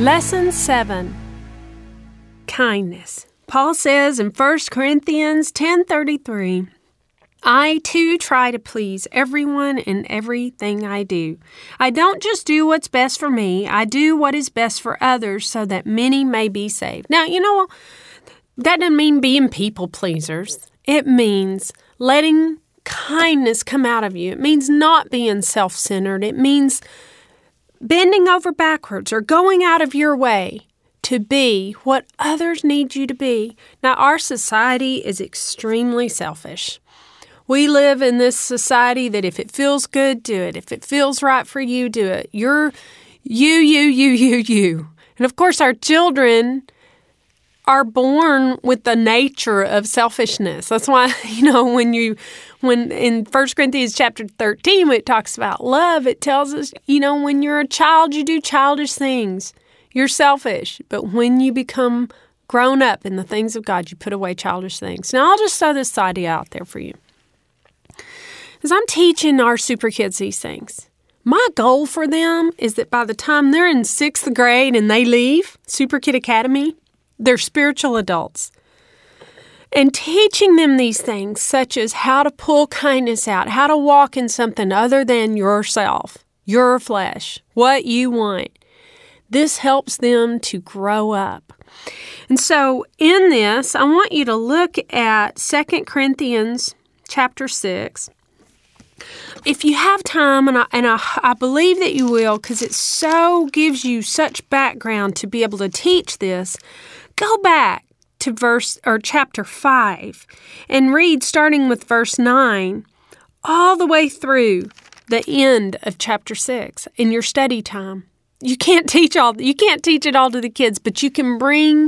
Lesson 7. Kindness. Paul says in 1 Corinthians 10:33, I too try to please everyone in everything I do. I don't just do what's best for me. I do what is best for others so that many may be saved. Now, that doesn't mean being people pleasers. It means letting kindness come out of you. It means not being self-centered. It means bending over backwards or going out of your way to be what others need you to be. Now, our society is extremely selfish. We live in this society that if it feels good, do it. If it feels right for you, do it. You're you. And of course, our children are born with the nature of selfishness. That's why, when in 1 Corinthians chapter 13, when it talks about love, it tells us, when you're a child, you do childish things. You're selfish. But when you become grown up in the things of God, you put away childish things. Now, I'll just throw this idea out there for you. As I'm teaching our super kids these things, my goal for them is that by the time they're in 6th grade and they leave Super Kid Academy, they're spiritual adults. And teaching them these things, such as how to pull kindness out, how to walk in something other than yourself, your flesh, what you want. This helps them to grow up. And so in this, I want you to look at 2 Corinthians chapter 6. If you have time, and I believe that you will, because it so gives you such background to be able to teach this, go back to chapter 5 and read starting with verse 9 all the way through the end of chapter 6 in your study time. You can't teach it all to the kids, but you can bring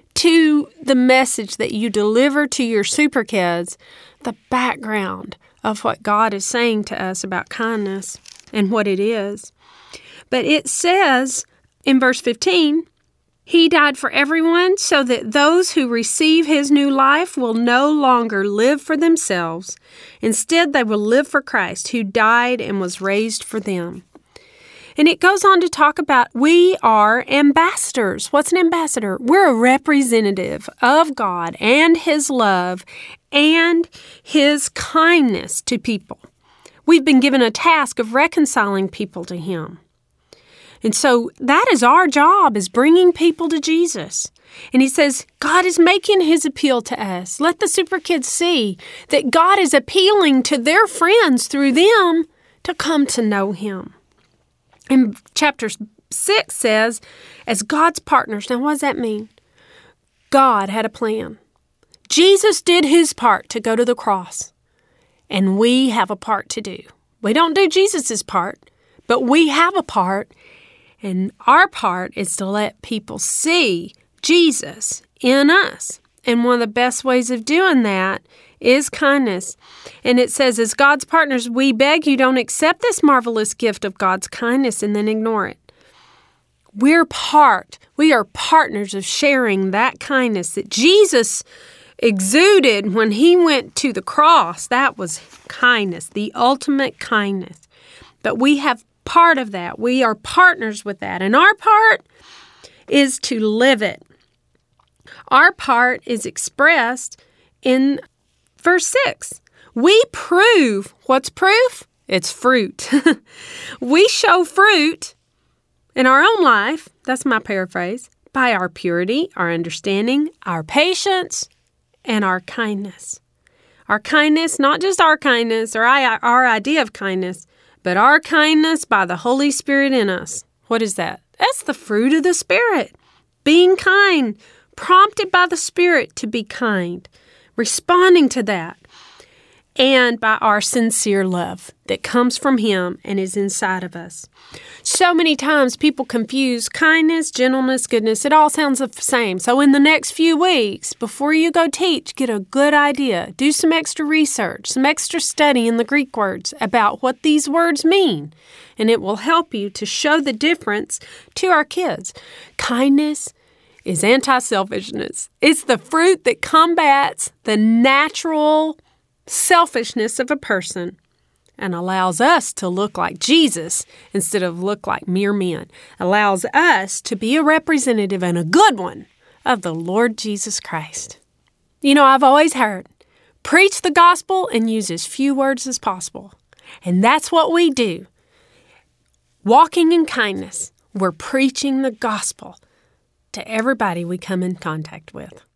to the message that you deliver to your super kids the background of what God is saying to us about kindness and what it is. But it says in verse 15, He died for everyone so that those who receive His new life will no longer live for themselves. Instead, they will live for Christ, who died and was raised for them. And it goes on to talk about we are ambassadors. What's an ambassador? We're a representative of God and His love and His kindness to people. We've been given a task of reconciling people to Him. And so that is our job, is bringing people to Jesus. And He says, God is making His appeal to us. Let the super kids see that God is appealing to their friends through them to come to know Him. And chapter 6 says, as God's partners. Now, what does that mean? God had a plan. Jesus did His part to go to the cross. And we have a part to do. We don't do Jesus' part, but we have a part. And our part is to let people see Jesus in us. And one of the best ways of doing that is kindness. And it says, as God's partners, we beg you don't accept this marvelous gift of God's kindness and then ignore it. We are partners of sharing that kindness that Jesus exuded when He went to the cross. That was kindness, the ultimate kindness. But we have part of that. We are partners with that. And our part is to live it. Our part is expressed in verse 6. We prove. What's proof? It's fruit. We show fruit in our own life, that's my paraphrase, by our purity, our understanding, our patience, and our kindness. Our kindness, not just our kindness or our idea of kindness, but our kindness by the Holy Spirit in us. What is that? That's the fruit of the Spirit. Being kind, prompted by the Spirit to be kind, responding to that, and by our sincere love that comes from Him and is inside of us. So many times people confuse kindness, gentleness, goodness. It all sounds the same. So in the next few weeks, before you go teach, get a good idea. Do some extra research, some extra study in the Greek words about what these words mean. And it will help you to show the difference to our kids. Kindness is anti-selfishness. It's the fruit that combats the natural selfishness of a person. and allows us to look like Jesus instead of look like mere men. Allows us to be a representative and a good one of the Lord Jesus Christ. You know, I've always heard, preach the gospel and use as few words as possible. And that's what we do. Walking in kindness, we're preaching the gospel to everybody we come in contact with.